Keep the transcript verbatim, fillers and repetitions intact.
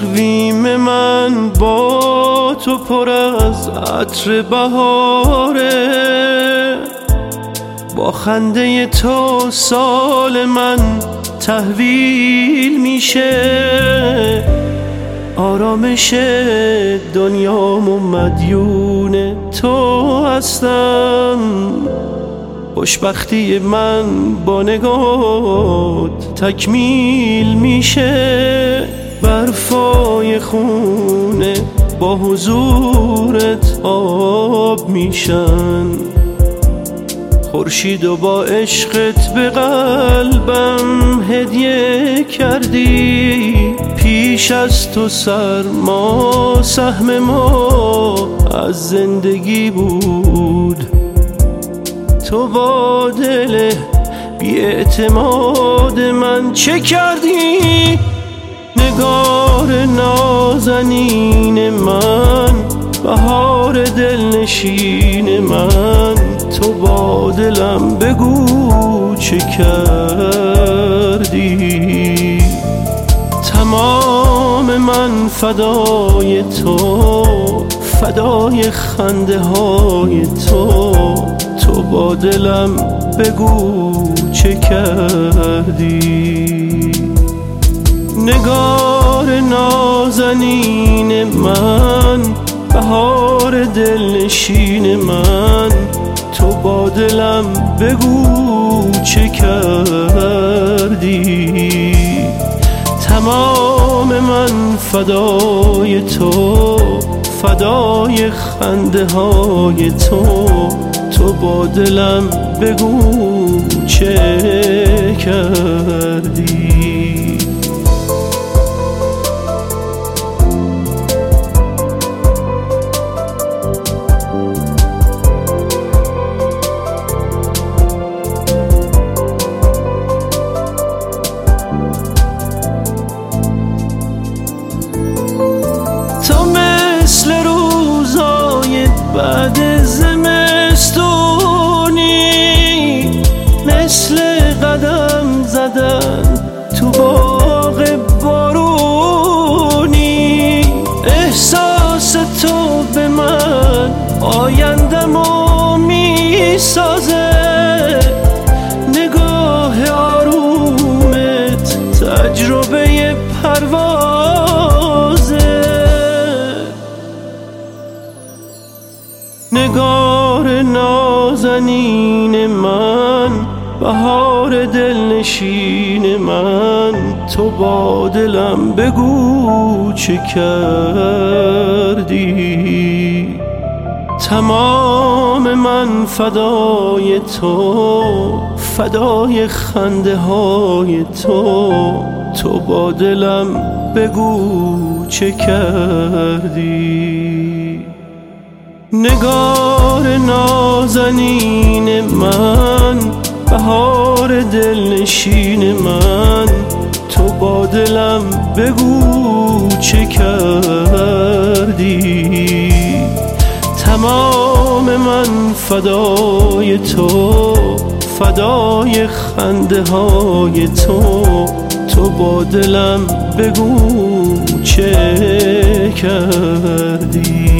تقویم من با تو پر از عطر بهاره، با خنده تو سال من تحویل میشه، آرامش دنیام و مدیون تو هستم. خوشبختی من با نگات تکمیل میشه، برفای خونه با حضورت آب میشن، خورشید و با عشقت به قلبم هدیه کردی. پیش از تو سرما سهم ما از زندگی بود، تو با دل بی اعتماد من چه کردی؟ نگار نازنین من، بهار دلنشین من، تو با دلم بگو چه کردی؟ تمام من فدای تو، فدای خنده های تو، تو با دلم بگو چه کردی؟ نگار نازنین من، بهار دلنشین من، تو با دلم بگو چه کردی؟ تمام من فدای تو، فدای خنده های تو، تو با دلم بگو چه کردی؟ تو مثل روزای بعد زمستونی، مثل قدم زدن تو باغ بارونی، احساس تو به من آیندمو میسازه، نگاه آرومت تجربه پروازه، نگار نازنین من، بهار دلنشین من، تو با دلم بگو چه کردی؟ تمام من فدای تو، فدای خنده های تو، تو با دلم بگو چه کردی؟ نگار نازنین من، بهار دلنشین من، تو با دلم بگو چه کردی؟ تمام من فدای تو، فدای خنده های تو، تو با دلم بگو چه کردی؟